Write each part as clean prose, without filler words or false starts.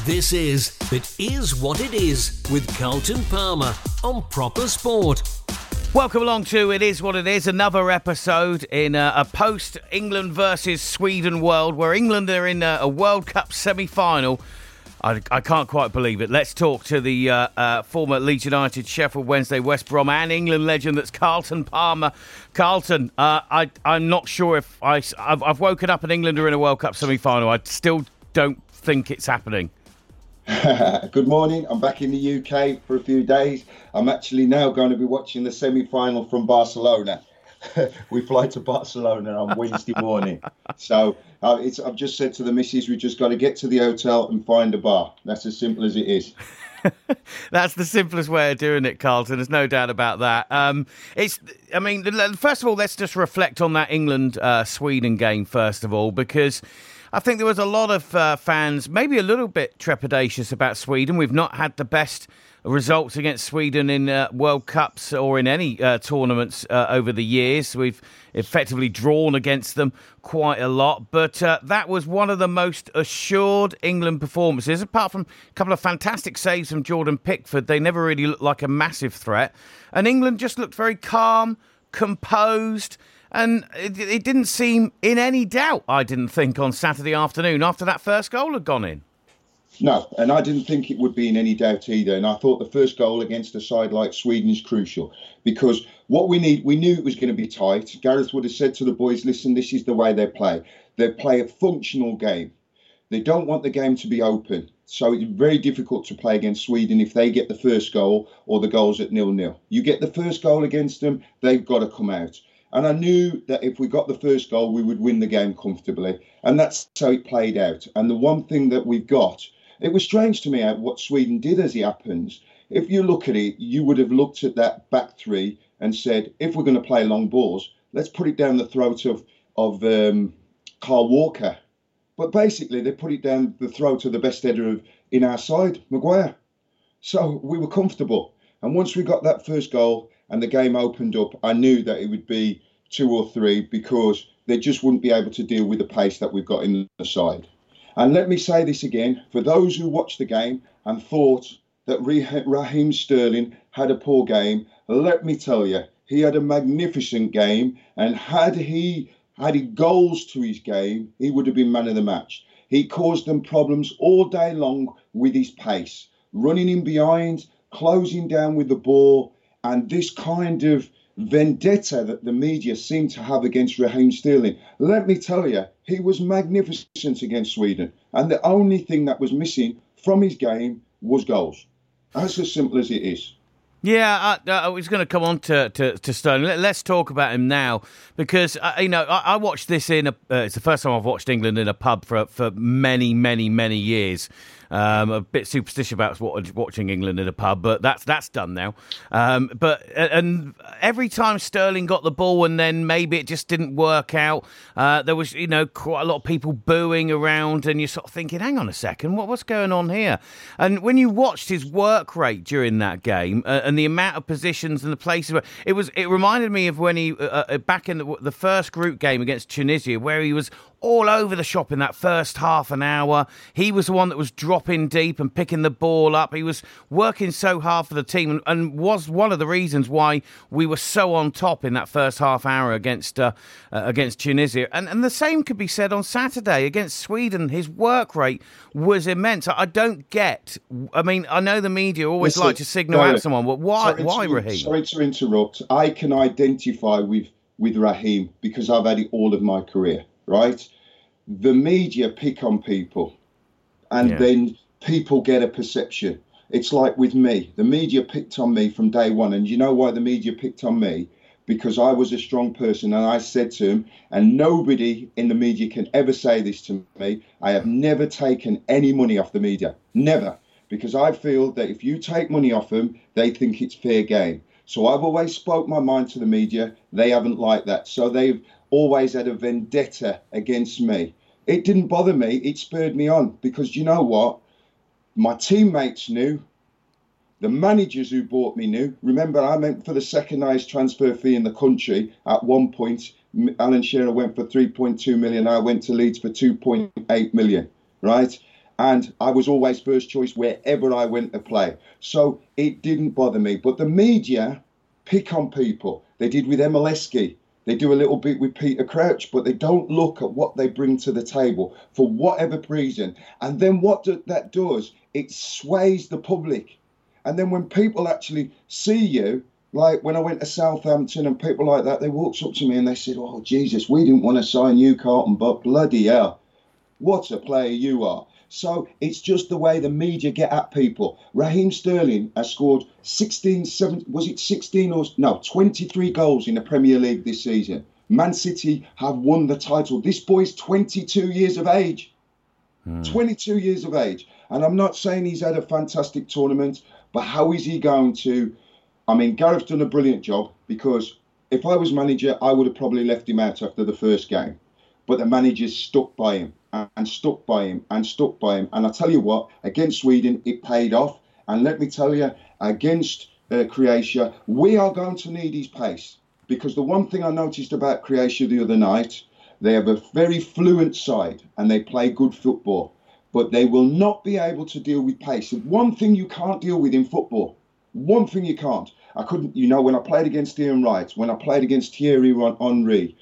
This is It Is What It Is with Carlton Palmer on Proper Sport. Welcome along to It Is What It Is, another episode in a post-England versus Sweden world where England are in a World Cup semi-final. I can't quite believe it. Let's talk to the former Leeds United, Sheffield Wednesday, West Brom and England legend that's Carlton Palmer. Carlton, I'm not sure if I've woken up and England are in a World Cup semi-final. I still don't think it's happening. Good morning. I'm back in the UK for a few days. I'm actually now going to be watching the semi-final from Barcelona. We fly to Barcelona on Wednesday morning. So I've just said to the missus, we've just got to get to the hotel and find a bar. That's as simple as it is. That's the simplest way of doing it, Carlton. There's no doubt about that. First of all, let's just reflect on that England-Sweden game, first of all, because I think there was a lot of fans, maybe a little bit trepidatious about Sweden. We've not had the best results against Sweden in World Cups or in any tournaments over the years. We've effectively drawn against them quite a lot. But that was one of the most assured England performances. Apart from a couple of fantastic saves from Jordan Pickford, they never really looked like a massive threat. And England just looked very calm, composed. And it didn't seem in any doubt, I didn't think, on Saturday afternoon after that first goal had gone in. No, and I didn't think it would be in any doubt either. And I thought the first goal against a side like Sweden is crucial because what we knew it was going to be tight. Gareth would have said to the boys, listen, this is the way they play. They play a functional game. They don't want the game to be open. So it's very difficult to play against Sweden if they get the first goal or the goal's at 0-0. You get the first goal against them, they've got to come out. And I knew that if we got the first goal, we would win the game comfortably. And that's how it played out. And the one thing that we've got, it was strange to me what Sweden did as it happens. If you look at it, you would have looked at that back three and said, if we're going to play long balls, let's put it down the throat of Carl Walker. But basically, they put it down the throat of the best header in our side, Maguire. So we were comfortable. And once we got that first goal, and the game opened up, I knew that it would be 2 or 3 because they just wouldn't be able to deal with the pace that we've got in the side. And let me say this again, for those who watched the game and thought that Raheem Sterling had a poor game, let me tell you, he had a magnificent game. And had he goals to his game, he would have been man of the match. He caused them problems all day long with his pace, running in behind, closing down with the ball. And this kind of vendetta that the media seemed to have against Raheem Sterling, let me tell you, he was magnificent against Sweden. And the only thing that was missing from his game was goals. That's as simple as it is. Yeah, I was going to come on to Sterling. Let's talk about him now because, I watched this it's the first time I've watched England in a pub for many, many, many years. A bit superstitious about watching England in a pub, but that's done now. But every time Sterling got the ball and then maybe it just didn't work out, there was quite a lot of people booing around, and you're sort of thinking, hang on a second, what's going on here? And when you watched his work rate during that game and the amount of positions and the places where it reminded me of when he back in the first group game against Tunisia, where he was all over the shop in that first half an hour. He was the one that was dropping deep and picking the ball up. He was working so hard for the team and was one of the reasons why we were so on top in that first half hour against Tunisia. And the same could be said on Saturday against Sweden. His work rate was immense. I don't get... I mean, I know the media always like to signal out someone, but why Raheem? Sorry to interrupt. I can identify with Raheem because I've had it all of my career, right? The media pick on people and then people get a perception. It's like with me. The media picked on me from day one. And you know why the media picked on me? Because I was a strong person. And I said to him, and nobody in the media can ever say this to me, I have never taken any money off the media. Never. Because I feel that if you take money off them, they think it's fair game. So I've always spoke my mind to the media. They haven't liked that. So they've always had a vendetta against me. It didn't bother me. It spurred me on because you know what? My teammates knew. The managers who bought me knew. Remember, I went for the second highest transfer fee in the country at one point. Alan Shearer went for 3.2 million. I went to Leeds for 2.8 million, right? And I was always first choice wherever I went to play. So it didn't bother me. But the media pick on people. They did with Emeleski. They do a little bit with Peter Crouch, but they don't look at what they bring to the table for whatever reason. And then what that does, it sways the public. And then when people actually see you, like when I went to Southampton and people like that, they walked up to me and they said, "Oh, Jesus, we didn't want to sign you, Carlton, but bloody hell, what a player you are." So it's just the way the media get at people. Raheem Sterling has scored 23 goals in the Premier League this season. Man City have won the title. This boy's 22 years of age. 22 years of age. And I'm not saying he's had a fantastic tournament, but how is he going to... I mean, Gareth's done a brilliant job, because if I was manager, I would have probably left him out after the first game. But the manager's stuck by him and stuck by him and stuck by him. And I tell you what, against Sweden, it paid off. And let me tell you, against Croatia, we are going to need his pace. Because the one thing I noticed about Croatia the other night, they have a very fluent side and they play good football. But they will not be able to deal with pace. And one thing you can't deal with in football, one thing you can't. I couldn't, when I played against Ian Wright, when I played against Thierry Henry,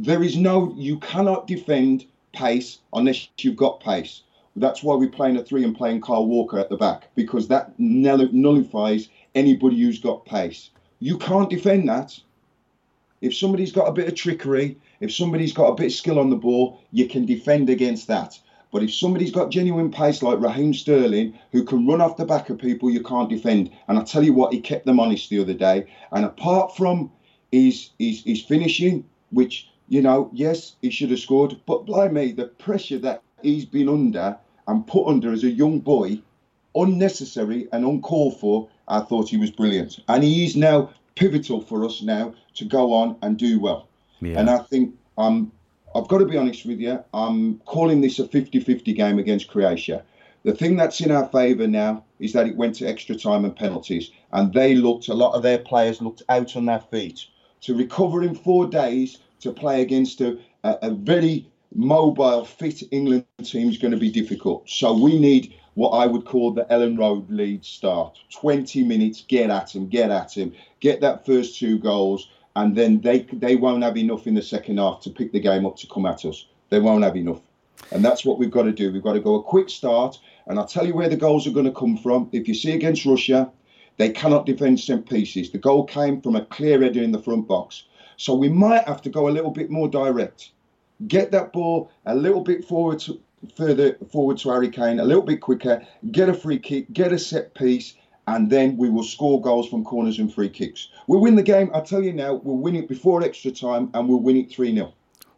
you cannot defend pace unless you've got pace. That's why we're playing a 3 and playing Kyle Walker at the back, because that nullifies anybody who's got pace. You can't defend that. If somebody's got a bit of trickery, if somebody's got a bit of skill on the ball, you can defend against that. But if somebody's got genuine pace like Raheem Sterling, who can run off the back of people, you can't defend. And I tell you what, he kept them honest the other day. And apart from his finishing, which, yes, he should have scored. But blimey, the pressure that he's been under and put under as a young boy, unnecessary and uncalled for, I thought he was brilliant. And he is now pivotal for us now to go on and do well. Yeah. And I think I've got to be honest with you, I'm calling this a 50-50 game against Croatia. The thing that's in our favour now is that it went to extra time and penalties. And a lot of their players looked out on their feet. To recover in 4 days to play against a very mobile, fit England team is going to be difficult. So we need what I would call the Ellen Road lead start. 20 minutes, get at him, get that first 2 goals. And then they won't have enough in the second half to pick the game up to come at us. They won't have enough. And that's what we've got to do. We've got to go a quick start. And I'll tell you where the goals are going to come from. If you see against Russia, they cannot defend set pieces. The goal came from a clear header in the front box. So we might have to go a little bit more direct. Get that ball a little bit further forward to Harry Kane, a little bit quicker, get a free kick, get a set piece, and then we will score goals from corners and free kicks. We'll win the game. I'll tell you now, we'll win it before extra time, and we'll win it 3-0.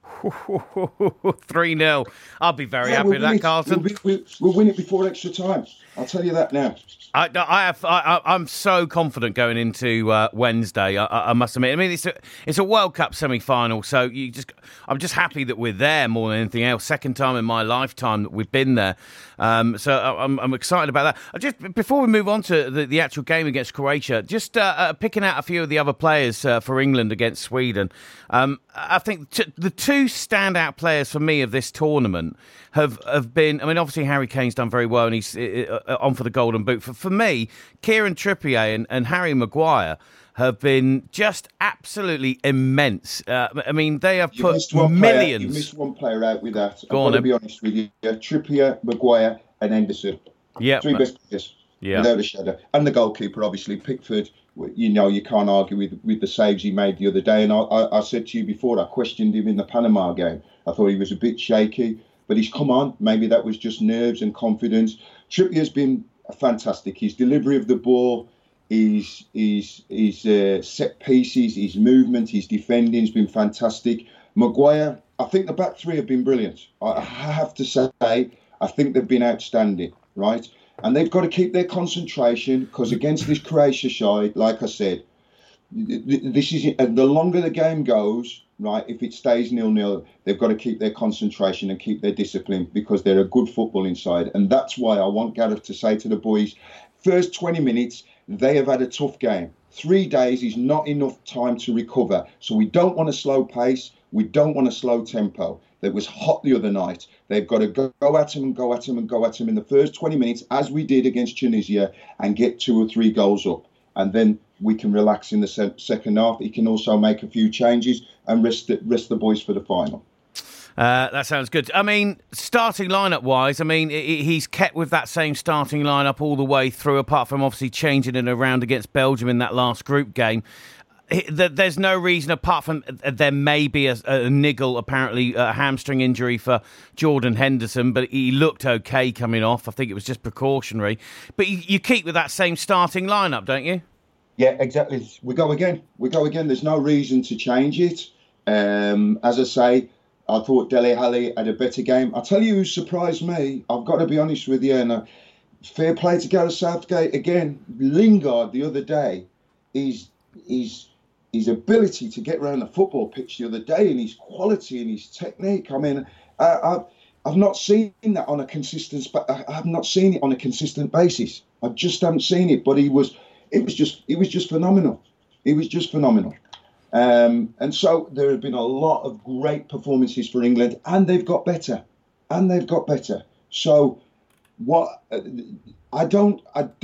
3-0. I'll be very happy with that, Carlton. We'll win it before extra time. I'll tell you that now. I'm so confident going into Wednesday. I must admit. I mean, it's a World Cup semi-final, so I'm just happy that we're there more than anything else. Second time in my lifetime that we've been there, so I'm excited about that. Just before we move on to the actual game against Croatia, just picking out a few of the other players for England against Sweden. I think the 2 standout players for me of this tournament have been, I mean, obviously Harry Kane's done very well and he's on for the Golden Boot. For me, Kieran Trippier and Harry Maguire have been just absolutely immense. I mean, they have put millions. You missed one player out with that. I've got to be honest with you. Trippier, Maguire and Henderson. Yeah, 3 best players, without a shadow. And the goalkeeper, obviously, Pickford. You can't argue with the saves he made the other day. And I said to you before, I questioned him in the Panama game. I thought he was a bit shaky, but he's come on. Maybe that was just nerves and confidence. Trippier's been fantastic. His delivery of the ball, his set pieces, his movement, his defending has been fantastic. Maguire, I think the back 3 have been brilliant. I have to say, I think they've been outstanding, right? And they've got to keep their concentration, because against this Croatia side, like I said, this is the longer the game goes, right? If it stays 0-0, they've got to keep their concentration and keep their discipline, because they're a good football inside. And that's why I want Gareth to say to the boys, first 20 minutes, they have had a tough game. 3 days is not enough time to recover. So we don't want a slow pace. We don't want a slow tempo. that was hot the other night. They've got to go at him and go at him and go at him in the first 20 minutes, as we did against Tunisia, and get 2 or 3 goals up. And then we can relax in the second half. He can also make a few changes and rest the boys for the final. That sounds good. I mean, starting lineup-wise, I mean, he's kept with that same starting lineup all the way through, apart from obviously changing it around against Belgium in that last group game. There's no reason, apart from there may be a niggle, apparently a hamstring injury for Jordan Henderson, but he looked okay coming off. I think it was just precautionary. But you keep with that same starting lineup, don't you? Yeah, exactly. We go again. There's no reason to change it. As I say, I thought Dele Alli had a better game. I'll tell you who surprised me. I've got to be honest with you. And fair play to Gareth Southgate again. Lingard the other day, his ability to get around the football pitch the other day, and his quality and his technique. I mean, I've not seen that on a consistent. I have not seen it on a consistent basis. I just haven't seen it. But it was just phenomenal. It was just phenomenal. And so there have been a lot of great performances for England, and they've got better. So what I don't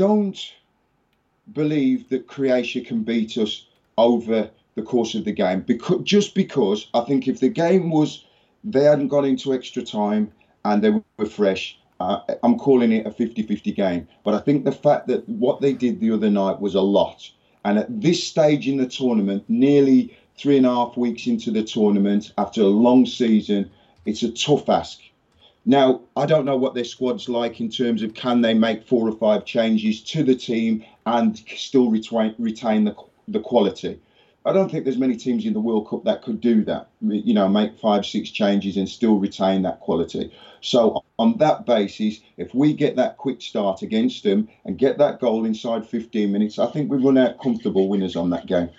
believe that Croatia can beat us over the course of the game, because I think if the game was, they hadn't gone into extra time and they were fresh, I'm calling it a 50-50 game. But I think the fact that what they did the other night was a lot. And at this stage in the tournament, nearly 3.5 weeks into the tournament, after a long season, it's a tough ask. Now, I don't know what their squad's like in terms of can they make 4 or 5 changes to the team and still retain the quality. I don't think there's many teams in the World Cup that could do that, make 5-6 changes and still retain that quality. So on that basis, if we get that quick start against them and get that goal inside 15 minutes, I think we run out comfortable winners on that game.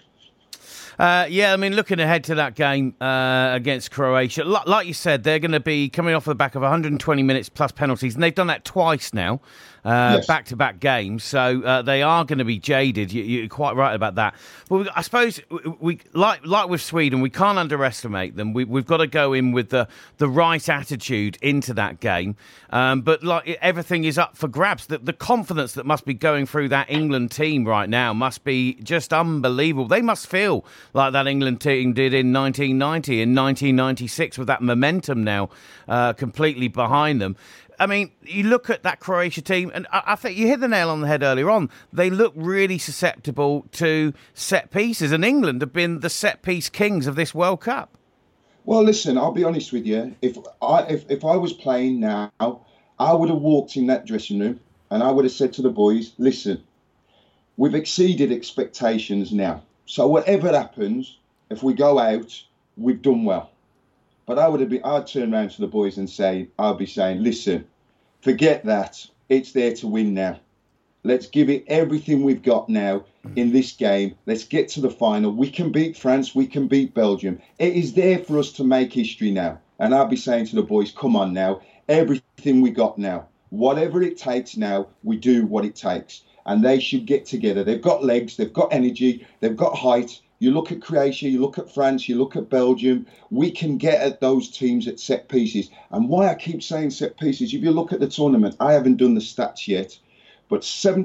Yeah, I mean, looking ahead to that game against Croatia, like you said, they're going to be coming off the back of 120 minutes plus penalties, and they've done that twice now, Yes. back-to-back games, so they are going to be jaded. You're quite right about that. But I suppose, we like with Sweden, we can't underestimate them. We've got to go in with the right attitude into that game, but like everything is up for grabs. The confidence that must be going through that England team right now must be just unbelievable. They must feel like that England team did in 1990 and 1996 with that momentum now completely behind them. I mean, you look at that Croatia team, and I think you hit the nail on the head earlier on. They look really susceptible to set pieces, and England have been the set piece kings of this World Cup. Well, listen, I'll be honest with you. If I was playing now, I would have walked in that dressing room and I would have said to the boys, listen, we've exceeded expectations now. So whatever happens, if we go out, we've done well. But I'd turn around to the boys and I'd be saying, listen, forget that. It's there to win now. Let's give it everything we've got now in this game. Let's get to the final. We can beat France. We can beat Belgium. It is there for us to make history now. And I'd be saying to the boys, come on now, everything we got now. Whatever it takes now, we do what it takes. And they should get together. They've got legs. They've got energy. They've got height. You look at Croatia, you look at France, you look at Belgium. We can get at those teams at set pieces. And why I keep saying set pieces, if you look at the tournament, I haven't done the stats yet, but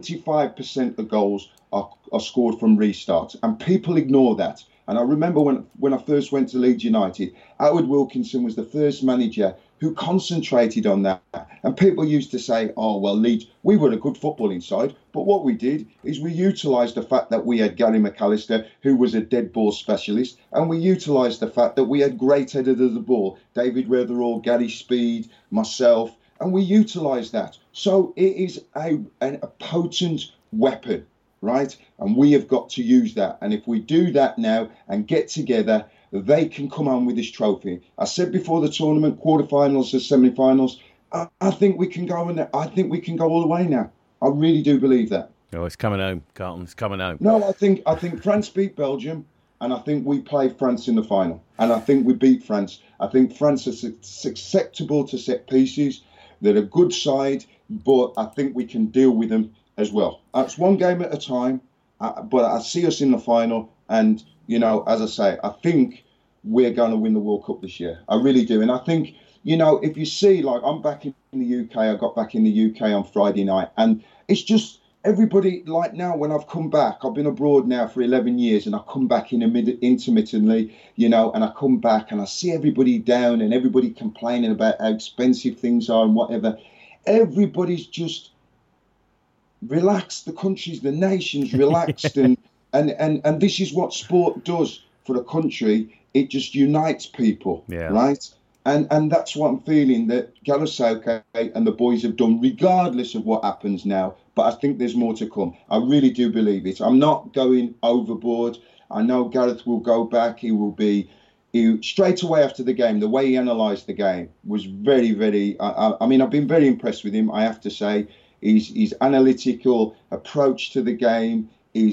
75% of goals are scored from restarts. And people ignore that. And I remember when I first went to Leeds United, Howard Wilkinson was the first manager who concentrated on that. And people used to say, oh, well, Leeds, we were a good footballing side. But what we did is we utilised the fact that we had Gary McAllister, who was a dead ball specialist. And we utilised the fact that we had great headers of the ball, David Weatherall, Gary Speed, myself. And we utilised that. So it is a potent weapon, right? And we have got to use that. And if we do that now and get together, they can come on with this trophy. I said before the tournament, quarterfinals and semi-finals, I think we can go in there. I think we can go all the way now. I really do believe that. Oh, it's coming home, Carlton. It's coming home. No, I think France beat Belgium, and I think we play France in the final. And I think we beat France. I think France is susceptible to set pieces. They're a good side, but I think we can deal with them as well. It's one game at a time, but I see us in the final. And, as I say, I think we're going to win the World Cup this year. I really do. And I think, you know, if you see, like, I'm back in the UK, I got back in the UK on Friday night, and it's just everybody, like now when I've come back, I've been abroad now for 11 years and I come back intermittently, you know, and I come back and I see everybody down and everybody complaining about how expensive things are and whatever. Everybody's just relaxed. The countries, the nations relaxed. and this is what sport does for a country. It just unites people, right? And that's what I'm feeling that Gareth Southgate and the boys have done, regardless of what happens now. But I think there's more to come. I really do believe it. I'm not going overboard. I know Gareth will go back. He straight away after the game, the way he analysed the game was very, very. I mean, I've been very impressed with him. I have to say, his analytical approach to the game,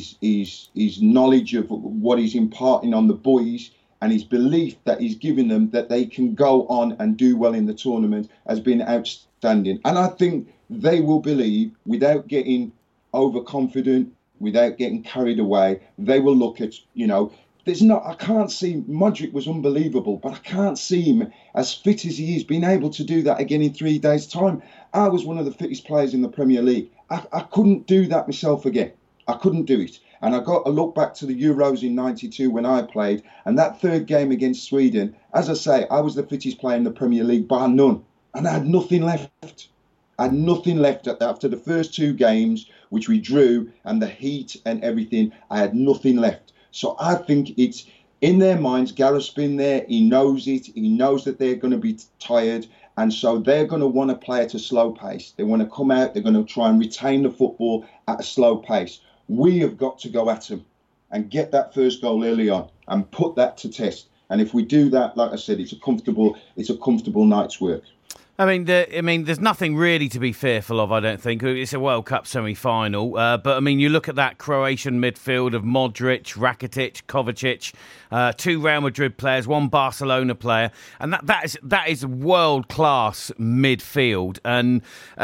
his knowledge of what he's imparting on the boys, and his belief that he's giving them that they can go on and do well in the tournament has been outstanding. And I think they will believe, without getting overconfident, without getting carried away, they will look at, you know, I can't see, Modric was unbelievable, but I can't see him as fit as he is, being able to do that again in 3 days' time. I was one of the fittest players in the Premier League. I couldn't do that myself again. I couldn't do it. And I look back to the Euros in '92 when I played, and that third game against Sweden, as I say, I was the fittest player in the Premier League, bar none. And I had nothing left. I had nothing left after the first two games, which we drew, and the heat and everything. I had nothing left. So I think it's in their minds. Gareth's been there. He knows it. He knows that they're going to be tired. And so they're going to want to play at a slow pace. They want to come out. They're going to try and retain the football at a slow pace. We have got to go at them and get that first goal early on and put that to test. And if we do that, like I said, it's a comfortable night's work. I mean, there's nothing really to be fearful of, I don't think. It's a World Cup semi-final. But, I mean, you look at that Croatian midfield of Modric, Rakitic, Kovacic, two Real Madrid players, one Barcelona player. And that is world-class midfield. And,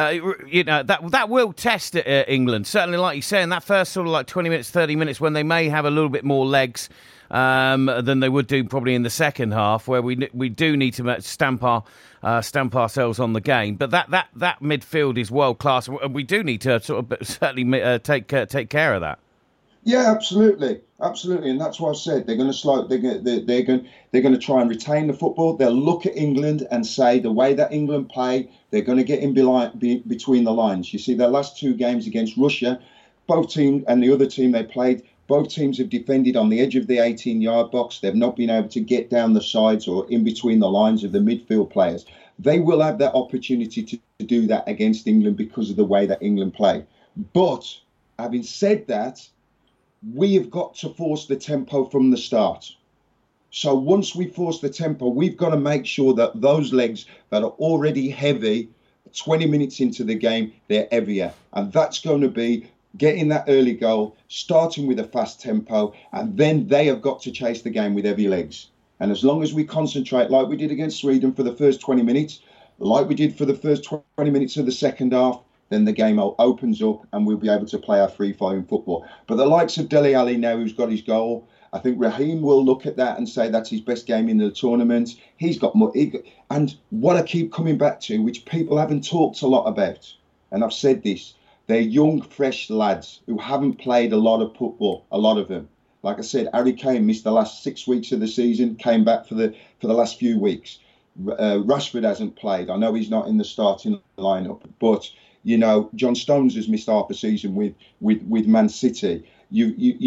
you know, that will test England. Certainly, like you say, in that first sort of like 20 minutes, 30 minutes, when they may have a little bit more legs than they would do probably in the second half, where we do need to stamp ourselves on the game. But that midfield is world class, and we do need to sort of certainly take care of that. Yeah, absolutely, and that's what I said. They're going to slow. They're going to try and retain the football. They'll look at England and say the way that England play, they're going to get in between the lines. You see, their last two games against Russia, both teams and the other team they played. Both teams have defended on the edge of the 18-yard box. They've not been able to get down the sides or in between the lines of the midfield players. They will have that opportunity to do that against England because of the way that England play. But having said that, we have got to force the tempo from the start. So once we force the tempo, we've got to make sure that those legs that are already heavy, 20 minutes into the game, they're heavier. And that's going to be getting that early goal, starting with a fast tempo, and then they have got to chase the game with heavy legs. And as long as we concentrate like we did against Sweden for the first 20 minutes, like we did for the first 20 minutes of the second half, then the game opens up and we'll be able to play our free-flowing football. But the likes of Dele Alli now, who's got his goal, I think Raheem will look at that and say that's his best game in the tournament. He's got more. And what I keep coming back to, which people haven't talked a lot about, and I've said this, they're young, fresh lads who haven't played a lot of football, a lot of them. Like I said, Harry Kane missed the last 6 weeks of the season, came back for the last few weeks. Rashford hasn't played. I know he's not in the starting lineup, but you know, John Stones has missed half a season with Man City. There's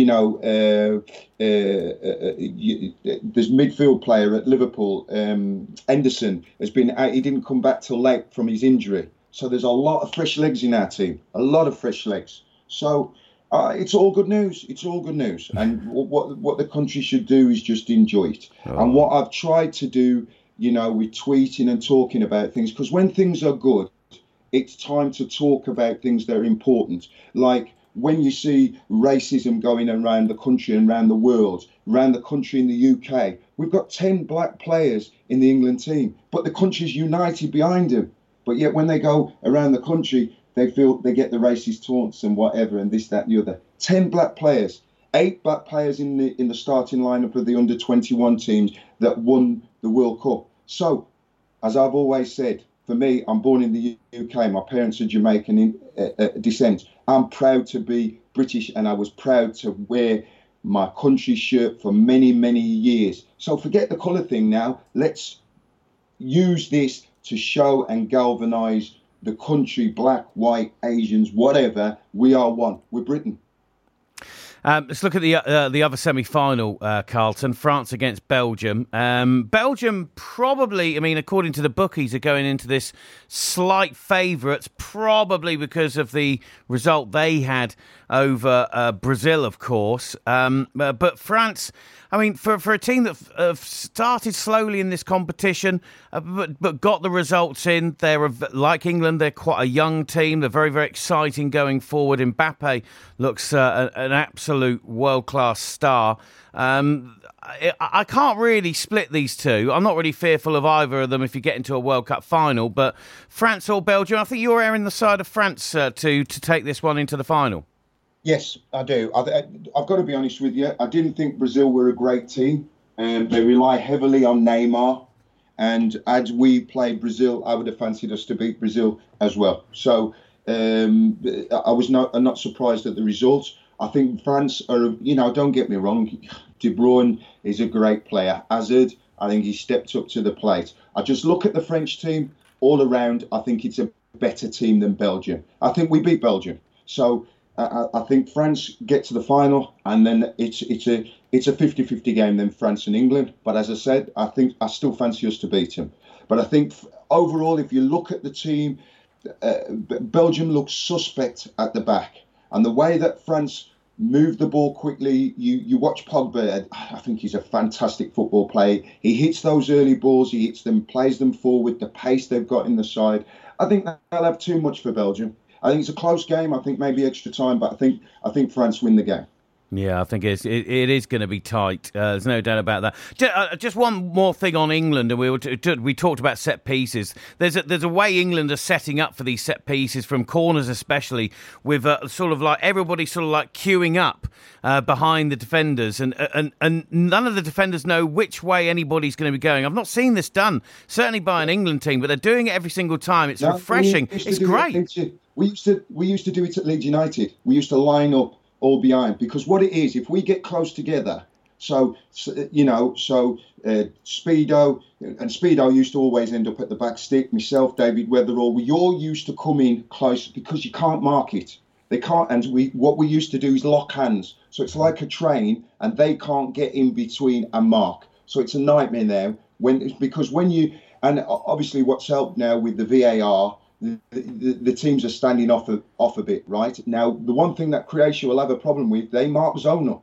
midfield player at Liverpool, Henderson has been out. He didn't come back till late from his injury. So there's a lot of fresh legs in our team, a lot of fresh legs. So it's all good news. It's all good news. And what the country should do is just enjoy it. Oh. And what I've tried to do, you know, with tweeting and talking about things, because when things are good, it's time to talk about things that are important. Like when you see racism going around the country and around the world, around the country in the UK, we've got 10 black players in the England team, but the country's united behind them. But yet when they go around the country, they feel they get the racist taunts and whatever and this, that and the other. 10 black players. 8 black players in the starting lineup of the under-21 teams that won the World Cup. So, as I've always said, for me, I'm born in the UK. My parents are Jamaican in descent. I'm proud to be British, and I was proud to wear my country shirt for many, many years. So forget the colour thing now. Let's use this to show and galvanise the country, black, white, Asians, whatever. We are one. We're Britain. Let's look at the other semi-final, Carlton. France against Belgium. Belgium probably, I mean, according to the bookies, are going into this slight favourites, probably because of the result they had over Brazil, of course. But France, I mean, for a team that started slowly in this competition, but got the results in, they're like England, they're quite a young team. They're very, very exciting going forward. Mbappe looks an absolute world-class star. I can't really split these two. I'm not really fearful of either of them if you get into a World Cup final, but France or Belgium, I think you're erring the side of France to take this one into the final. Yes, I do. I've got to be honest with you. I didn't think Brazil were a great team. They rely heavily on Neymar. And as we played Brazil, I would have fancied us to beat Brazil as well. So I'm not surprised at the results. I think France are, don't get me wrong, De Bruyne is a great player. Hazard, I think he stepped up to the plate. I just look at the French team all around. I think it's a better team than Belgium. I think we beat Belgium. So I think France get to the final, and then it's a 50-50 game, then France and England. But as I said, I still fancy us to beat them. But I think overall, if you look at the team, Belgium looks suspect at the back. And the way that France moved the ball quickly, you watch Pogba, I think he's a fantastic football player. He hits those early balls, he hits them, plays them forward, the pace they've got in the side. I think they'll have too much for Belgium. I think it's a close game. I think maybe extra time, but I think France win the game. Yeah, I think it is going to be tight. There's no doubt about that. Just one more thing on England, and we talked about set pieces. There's a way England are setting up for these set pieces from corners, especially with sort of like everybody sort of like queuing up behind the defenders, and none of the defenders know which way anybody's going to be going. I've not seen this done certainly by an England team, but they're doing it every single time. It's refreshing. It's great. We used to do it at Leeds United. We used to line up all behind, because what it is, if we get close together, so Speedo used to always end up at the back stick, myself, David Weatherall, we all used to come in close because you can't mark it. They can't, and what we used to do is lock hands. So it's like a train, and they can't get in between and mark. So it's a nightmare now because when you, and obviously what's helped now with the VAR, the teams are standing off a bit, right? Now, the one thing that Croatia will have a problem with, they mark zonal.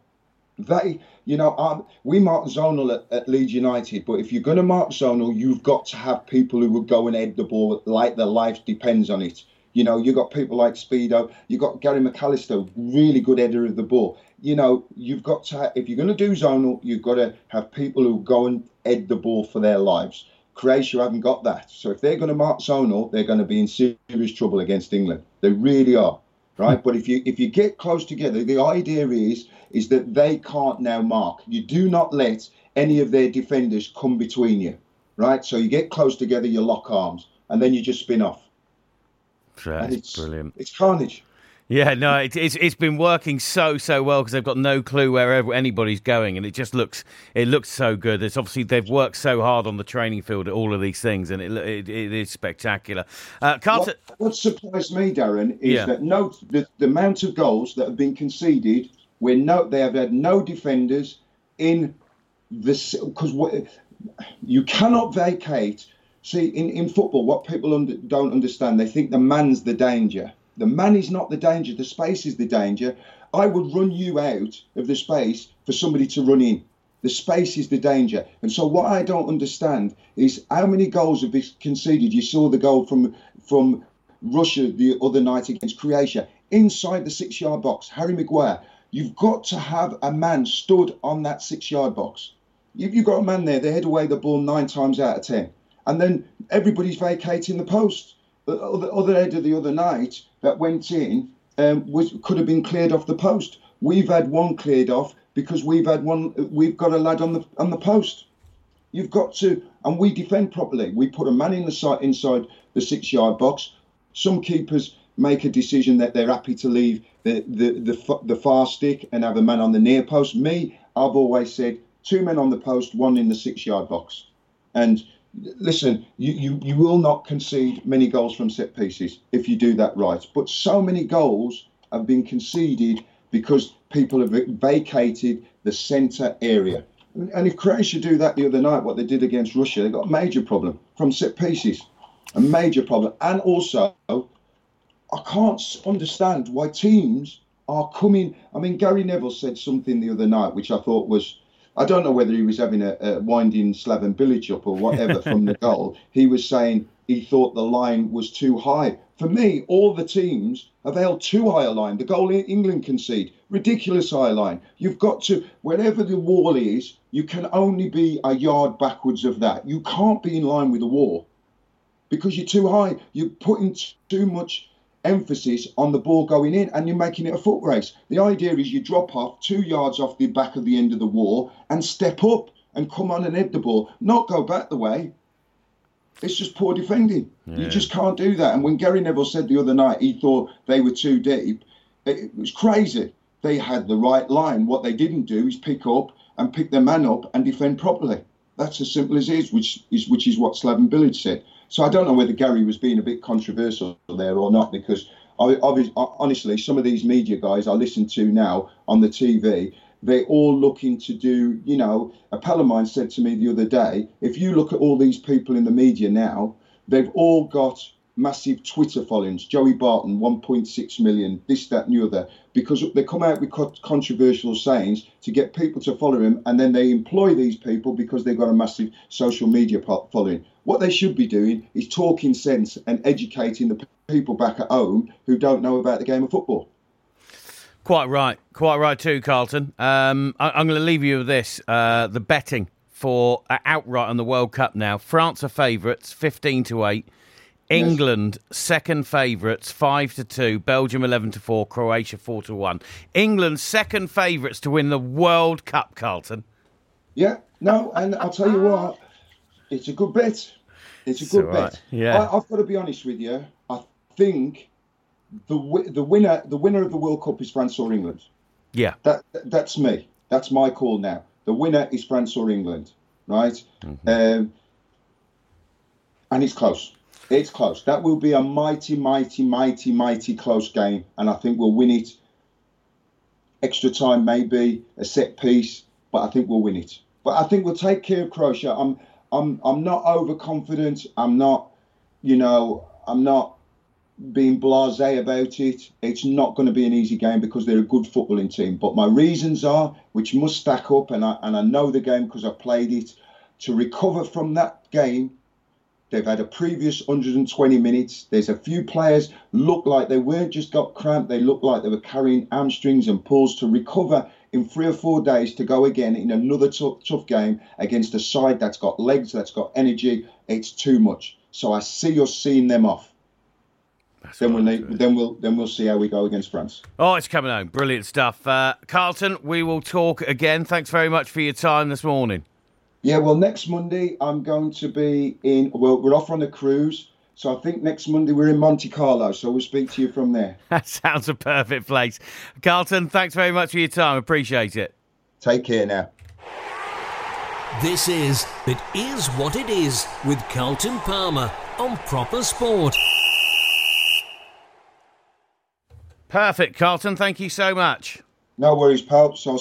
We mark zonal at Leeds United, but if you're going to mark zonal, you've got to have people who will go and head the ball like their life depends on it. You've got people like Speedo, you've got Gary McAllister, really good header of the ball. You've got to, if you're going to do zonal, you've got to have people who go and head the ball for their lives. Croatia haven't got that. So if they're going to mark zonal, they're going to be in serious trouble against England. They really are, right? But if you get close together, the idea is that they can't now mark. You do not let any of their defenders come between you, right? So you get close together, you lock arms, and then you just spin off. That's brilliant. It's carnage. Yeah, no, it's been working so well because they've got no clue wherever anybody's going, and it looks so good. It's obviously they've worked so hard on the training field at all of these things, and it is spectacular. Carlton, what surprised me, Darren, is that the amount of goals that have been conceded where they have had no defenders in this, because you cannot vacate. See, in football, what people don't understand, they think the man's the danger. The man is not the danger. The space is the danger. I would run you out of the space for somebody to run in. The space is the danger. And so what I don't understand is how many goals have been conceded. You saw the goal from Russia the other night against Croatia. Inside the 6-yard box, Harry Maguire, you've got to have a man stood on that 6-yard box. You've got a man there, they head away the ball 9 times out of 10. And then everybody's vacating the post. The other header the other night that went in could have been cleared off the post. We've had one cleared off because we've got a lad on the post. You've got to, and we defend properly. We put a man inside the 6-yard box. Some keepers make a decision that they're happy to leave the far stick and have a man on the near post. Me, I've always said 2 men on the post, 1 in the 6-yard box. And listen, you will not concede many goals from set pieces if you do that right. But so many goals have been conceded because people have vacated the centre area. And if Croatia do that the other night, what they did against Russia, they got a major problem from set pieces. A major problem. And also, I can't understand why teams are coming. I mean, Gary Neville said something the other night, which I thought was, I don't know whether he was having a winding Slaven Bilic up or whatever from the goal. He was saying he thought the line was too high. For me, all the teams have held too high a line. The goal England concede, ridiculous high line. You've got to, wherever the wall is, you can only be a yard backwards of that. You can't be in line with the wall because you're too high. You're putting too much emphasis on the ball going in and you're making it a foot race. The idea is you drop off 2 yards off the back of the end of the wall and step up and come on and head the ball, not go back the way. It's just poor defending. Yeah. You just can't do that. And when Gary Neville said the other night he thought they were too deep, it was crazy. They had the right line. What they didn't do is pick their man up and defend properly. That's as simple as it is, which is what Slaven Bilic said. So I don't know whether Gary was being a bit controversial there or not, because honestly, some of these media guys I listen to now on the TV, they're all looking to do, a pal of mine said to me the other day, if you look at all these people in the media now, they've all got massive Twitter followings. Joey Barton, 1.6 million, this, that and the other, because they come out with controversial sayings to get people to follow him, and then they employ these people because they've got a massive social media following. What they should be doing is talking sense and educating the people back at home who don't know about the game of football. Quite right too, Carlton. I'm going to leave you with this. The betting for outright on the World Cup now. France are favourites, 15-8. England, second favourites, 5-2. Belgium, 11-4. Croatia, 4-1. England, second favourites to win the World Cup, Carlton. Yeah, no, and I'll tell you what, it's a good bet. It's a good bet. Yeah. I've got to be honest with you. I think the winner of the World Cup is France or England. Yeah. That's me. That's my call now. The winner is France or England, right? Mm-hmm. And it's close. It's close. That will be a mighty, mighty, mighty, mighty close game, and I think we'll win it. Extra time, maybe a set piece, but I think we'll win it. But I think we'll take care of Croatia. I'm not overconfident. I'm not being blasé about it. It's not going to be an easy game because they're a good footballing team. But my reasons are, which must stack up, and I know the game because I played it, to recover from that game. They've had a previous 120 minutes. There's a few players look like they weren't just got cramped. They look like they were carrying hamstrings and pulls. To recover in 3 or 4 days to go again in another tough game against a side that's got legs, that's got energy. It's too much. So I see us seeing them off. Then we'll see how we go against France. Oh, it's coming home. Brilliant stuff. Carlton, we will talk again. Thanks very much for your time this morning. Yeah, well, next Monday I'm going to be we're off on a cruise. So I think next Monday we're in Monte Carlo. So we'll speak to you from there. That sounds a perfect place. Carlton, thanks very much for your time. Appreciate it. Take care now. This is It Is What It Is with Carlton Palmer on Proper Sport. Perfect, Carlton. Thank you so much. No worries, pal. So